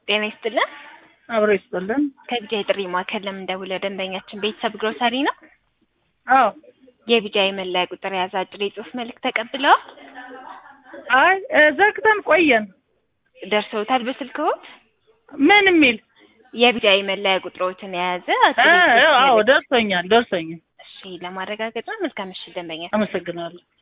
ጤና ይስጥልን። አብሮ ይስጥልን። ከቢጃይ ጥሪ ማዕከል ለምን ደውለው ደንበኛችን ቤተሰብ ግሮሰሪ ነው? አዎ። የቢጃይ መለያ ቁጥር የያዘ አጭር የጽሁፍ መልእክት ተቀብለዋል? አይ ዘግተን ቆየን። ደርሰውታል በስልክዎት? ምን የሚል የቢጃይ መለያ ቁጥሮትን የያዘ አጭር የጽሁፍ አዎ መልእክት። ደርሶኛል። እሺ ለማረጋገጥ ነው። መልካም እሺ ደንበኛ። አመሰግናለሁ።